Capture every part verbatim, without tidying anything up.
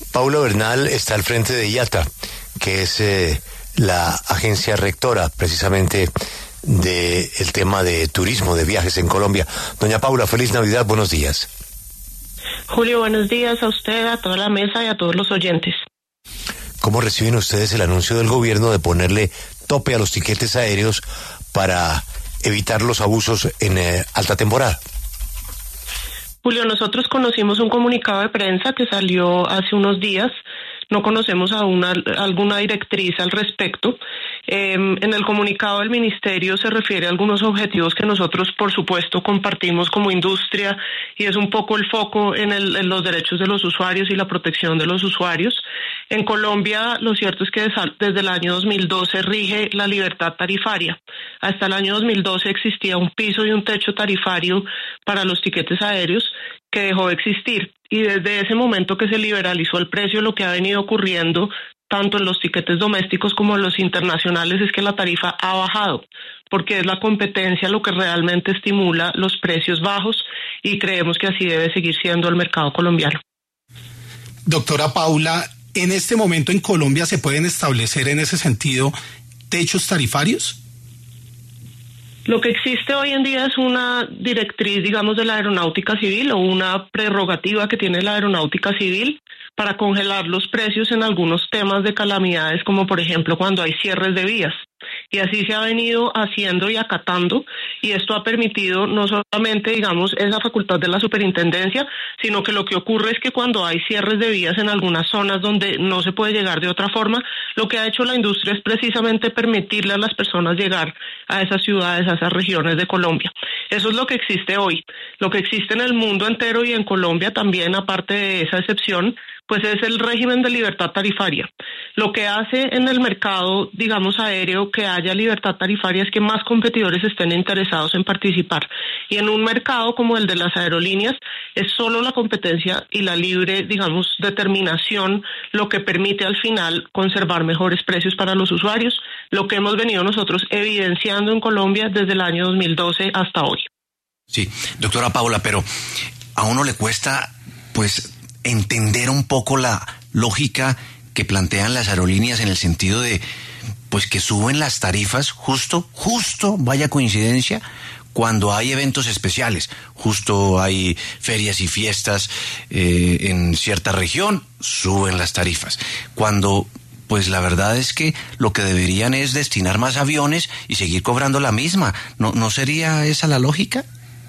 Paula Bernal está al frente de I A T A, que es eh, la agencia rectora precisamente del tema de turismo, de viajes en Colombia. Doña Paula, feliz Navidad, buenos días. Julio, buenos días a usted, a toda la mesa y a todos los oyentes. ¿Cómo reciben ustedes el anuncio del gobierno de ponerle tope a los tiquetes aéreos para evitar los abusos en eh, alta temporada? Julio, nosotros conocimos un comunicado de prensa que salió hace unos días. No conocemos aún alguna directriz al respecto. Eh, en el comunicado del ministerio se refiere a algunos objetivos que nosotros, por supuesto, compartimos como industria, y es un poco el foco en, el, en los derechos de los usuarios y la protección de los usuarios. En Colombia, lo cierto es que desde el año dos mil doce rige la libertad tarifaria. Hasta el año dos mil doce existía un piso y un techo tarifario para los tiquetes aéreos que dejó de existir. Y desde ese momento que se liberalizó el precio, lo que ha venido ocurriendo tanto en los tiquetes domésticos como en los internacionales es que la tarifa ha bajado, porque es la competencia lo que realmente estimula los precios bajos, y creemos que así debe seguir siendo el mercado colombiano. Doctora Paula, ¿en este momento en Colombia se pueden establecer en ese sentido techos tarifarios? Lo que existe hoy en día es una directriz, digamos, de la aeronáutica civil, o una prerrogativa que tiene la aeronáutica civil para congelar los precios en algunos temas de calamidades, como por ejemplo cuando hay cierres de vías. Y así se ha venido haciendo y acatando, y esto ha permitido no solamente, digamos, esa facultad de la superintendencia, sino que lo que ocurre es que cuando hay cierres de vías en algunas zonas donde no se puede llegar de otra forma, lo que ha hecho la industria es precisamente permitirle a las personas llegar a esas ciudades, a esas regiones de Colombia. Eso es lo que existe hoy. Lo que existe en el mundo entero y en Colombia también, aparte de esa excepción, pues es el régimen de libertad tarifaria. Lo que hace en el mercado, digamos, aéreo, que haya libertad tarifaria es que más competidores estén interesados en participar. Y en un mercado como el de las aerolíneas, es solo la competencia y la libre, digamos, determinación lo que permite al final conservar mejores precios para los usuarios, lo que hemos venido nosotros evidenciando en Colombia desde el año dos mil doce hasta hoy. Sí, doctora Paula, pero a uno le cuesta, pues, entender un poco la lógica que plantean las aerolíneas en el sentido de, pues, que suben las tarifas justo, justo, vaya coincidencia, cuando hay eventos especiales. Justo hay ferias y fiestas eh, en cierta región, suben las tarifas. Cuando, pues, la verdad es que lo que deberían es destinar más aviones y seguir cobrando la misma. ¿No, no sería esa la lógica?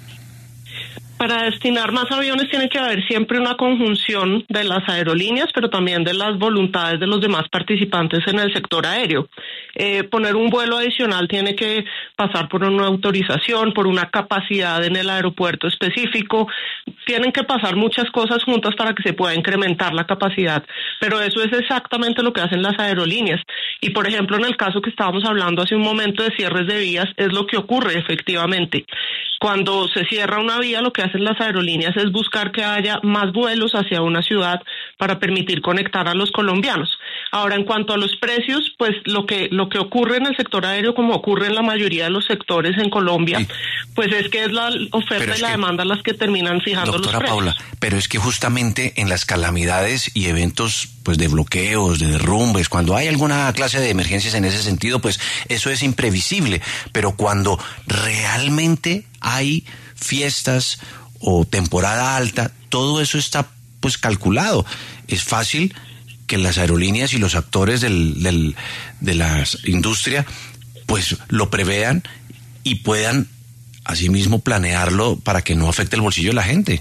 Para destinar más aviones tiene que haber siempre una conjunción de las aerolíneas, pero también de las voluntades de los demás participantes en el sector aéreo. Eh, poner un vuelo adicional tiene que pasar por una autorización, por una capacidad en el aeropuerto específico. Tienen que pasar muchas cosas juntas para que se pueda incrementar la capacidad, pero eso es exactamente lo que hacen las aerolíneas. Y por ejemplo, en el caso que estábamos hablando hace un momento de cierres de vías, es lo que ocurre efectivamente. Cuando se cierra una vía, lo que hacen las aerolíneas es buscar que haya más vuelos hacia una ciudad para permitir conectar a los colombianos. Ahora, en cuanto a los precios, pues lo que lo que ocurre en el sector aéreo, como ocurre en la mayoría de los sectores en Colombia, sí, pues es que es la oferta y la que, demanda las que terminan fijando los precios. Doctora Paula, pero es que justamente en las calamidades y eventos, pues, de bloqueos, de derrumbes, cuando hay alguna clase de emergencias en ese sentido, pues eso es imprevisible. Pero cuando realmente hay fiestas o temporada alta, todo eso está, pues, calculado. Es fácil que las aerolíneas y los actores del, del, de la industria, pues, lo prevean y puedan asimismo planearlo para que no afecte el bolsillo de la gente.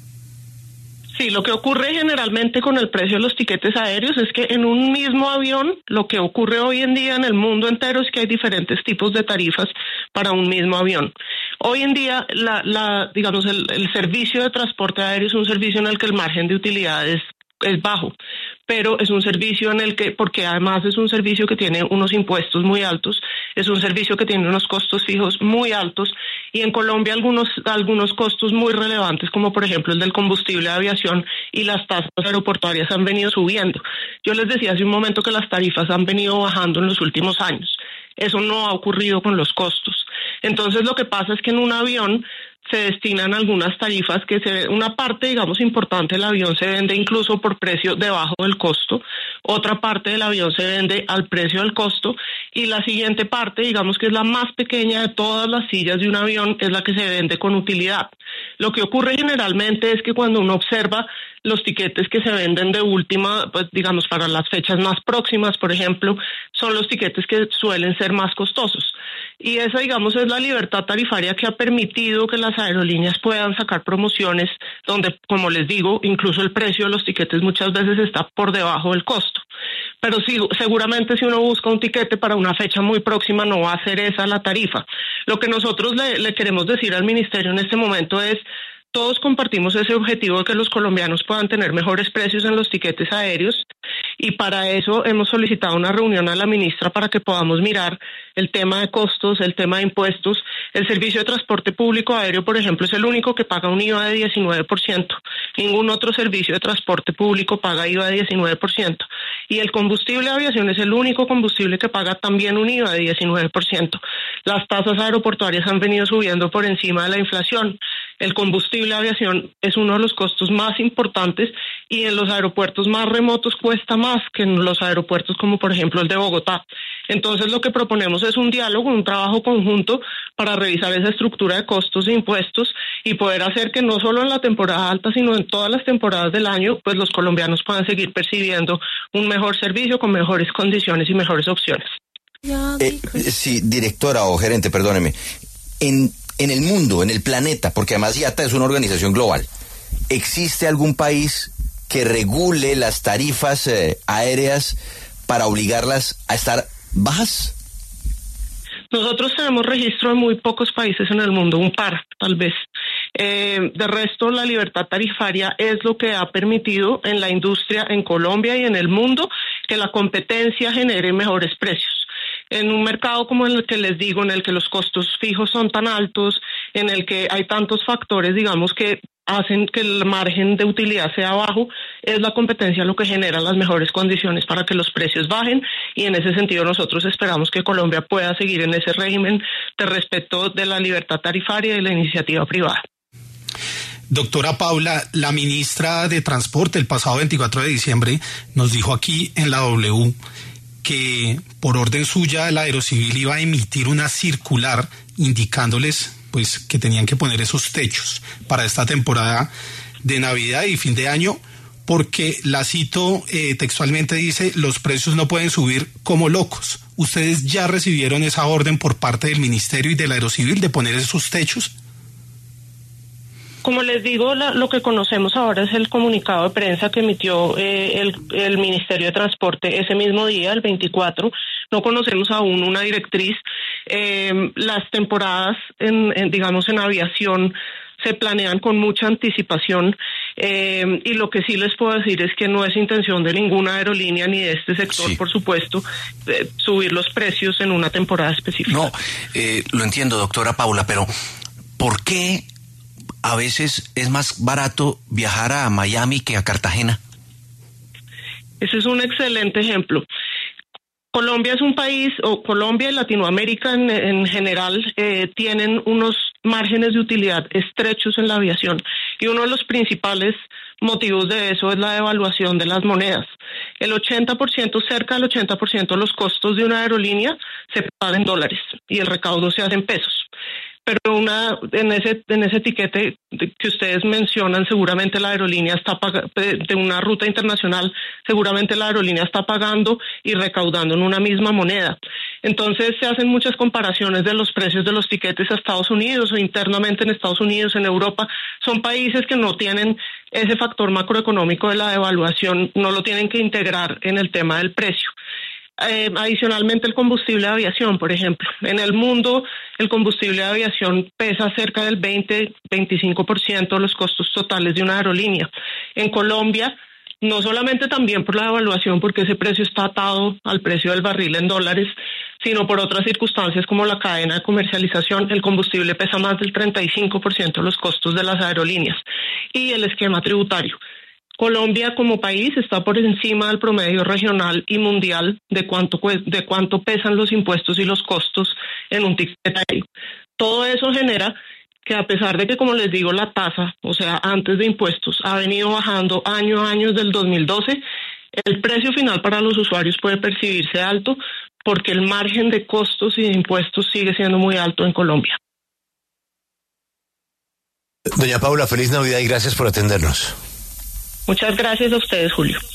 Sí, lo que ocurre generalmente con el precio de los tiquetes aéreos es que en un mismo avión, lo que ocurre hoy en día en el mundo entero es que hay diferentes tipos de tarifas para un mismo avión. Hoy en día, la, la, digamos, el, el servicio de transporte aéreo es un servicio en el que el margen de utilidad es, es bajo, pero es un servicio en el que, porque además es un servicio que tiene unos impuestos muy altos, es un servicio que tiene unos costos fijos muy altos, y en Colombia algunos, algunos costos muy relevantes, como por ejemplo el del combustible de aviación y las tasas aeroportuarias han venido subiendo. Yo les decía hace un momento que las tarifas han venido bajando en los últimos años. Eso no ha ocurrido con los costos. Entonces lo que pasa es que en un avión se destinan algunas tarifas que se, una parte, digamos, importante del avión se vende incluso por precio debajo del costo, otra parte del avión se vende al precio del costo, y la siguiente parte, digamos que es la más pequeña de todas las sillas de un avión, es la que se vende con utilidad. Lo que ocurre generalmente es que cuando uno observa los tiquetes que se venden de última, pues digamos para las fechas más próximas, por ejemplo, son los tiquetes que suelen ser más costosos. Y esa, digamos, es la libertad tarifaria que ha permitido que las aerolíneas puedan sacar promociones donde, como les digo, incluso el precio de los tiquetes muchas veces está por debajo del costo. Pero sí, seguramente si uno busca un tiquete para una fecha muy próxima no va a ser esa la tarifa. Lo que nosotros le, le queremos decir al ministerio en este momento es: todos compartimos ese objetivo de que los colombianos puedan tener mejores precios en los tiquetes aéreos, y para eso hemos solicitado una reunión a la ministra para que podamos mirar el tema de costos, el tema de impuestos. El servicio de transporte público aéreo, por ejemplo, es el único que paga un I V A de diecinueve por ciento. Ningún otro servicio de transporte público paga I V A de diecinueve por ciento. Y el combustible de aviación es el único combustible que paga también un I V A de diecinueve por ciento. Las tasas aeroportuarias han venido subiendo por encima de la inflación. El combustible de aviación es uno de los costos más importantes, y en los aeropuertos más remotos cuesta más que en los aeropuertos como por ejemplo el de Bogotá. Entonces lo que proponemos es un diálogo, un trabajo conjunto para revisar esa estructura de costos e impuestos y poder hacer que no solo en la temporada alta, sino en todas las temporadas del año, pues los colombianos puedan seguir percibiendo un mejor servicio con mejores condiciones y mejores opciones. Eh, sí, directora o gerente, perdóneme. En, en el mundo, en el planeta, porque además I A T A es una organización global, ¿existe algún país que regule las tarifas eh, aéreas para obligarlas a estar bajas? Nosotros tenemos registro de muy pocos países en el mundo, un par tal vez. Eh, de resto, la libertad tarifaria es lo que ha permitido en la industria en Colombia y en el mundo que la competencia genere mejores precios. En un mercado como el que les digo, en el que los costos fijos son tan altos, en el que hay tantos factores, digamos, que hacen que el margen de utilidad sea bajo, es la competencia lo que genera las mejores condiciones para que los precios bajen, y en ese sentido nosotros esperamos que Colombia pueda seguir en ese régimen de respeto de la libertad tarifaria y de la iniciativa privada. Doctora Paula, la ministra de Transporte el pasado veinticuatro de diciembre nos dijo aquí en la W que por orden suya la Aerocivil iba a emitir una circular indicándoles pues que tenían que poner esos techos para esta temporada de Navidad y fin de año, porque la cito eh, textualmente, dice: los precios no pueden subir como locos. ¿Ustedes ya recibieron esa orden por parte del Ministerio y de la Aerocivil de poner esos techos? Como les digo, la, lo que conocemos ahora es el comunicado de prensa que emitió eh, el, el Ministerio de Transporte ese mismo día, el veinticuatro. No conocemos aún una directriz. Eh, las temporadas, en, en, digamos, en aviación se planean con mucha anticipación, eh, y lo que sí les puedo decir es que no es intención de ninguna aerolínea ni de este sector, sí, por supuesto, eh, subir los precios en una temporada específica. No, eh, lo entiendo, doctora Paula, pero ¿por qué a veces es más barato viajar a Miami que a Cartagena? Ese es un excelente ejemplo. Colombia es un país, o Colombia y Latinoamérica en, en general, eh, tienen unos márgenes de utilidad estrechos en la aviación, y uno de los principales motivos de eso es la devaluación de las monedas. El ochenta por ciento, cerca del ochenta por ciento de los costos de una aerolínea se pagan en dólares y el recaudo se hace en pesos. Pero una en ese en ese tiquete que ustedes mencionan, seguramente la aerolínea está pagando de una ruta internacional, seguramente la aerolínea está pagando y recaudando en una misma moneda. Entonces se hacen muchas comparaciones de los precios de los tiquetes a Estados Unidos o internamente en Estados Unidos, en Europa. Son países que no tienen ese factor macroeconómico de la devaluación, no lo tienen que integrar en el tema del precio. Eh, adicionalmente, el combustible de aviación, por ejemplo. En el mundo, el combustible de aviación pesa cerca del veinte a veinticinco por ciento de los costos totales de una aerolínea. En Colombia, no solamente también por la devaluación, porque ese precio está atado al precio del barril en dólares, sino por otras circunstancias como la cadena de comercialización, el combustible pesa más del treinta y cinco por ciento de los costos de las aerolíneas, y el esquema tributario. Colombia como país está por encima del promedio regional y mundial de cuánto de cuánto pesan los impuestos y los costos en un ticket aéreo. Todo eso genera que a pesar de que, como les digo, la tasa, o sea, antes de impuestos, ha venido bajando año a año desde el dos mil doce, el precio final para los usuarios puede percibirse alto porque el margen de costos y de impuestos sigue siendo muy alto en Colombia. Doña Paula, feliz Navidad y gracias por atendernos. Muchas gracias a ustedes, Julio.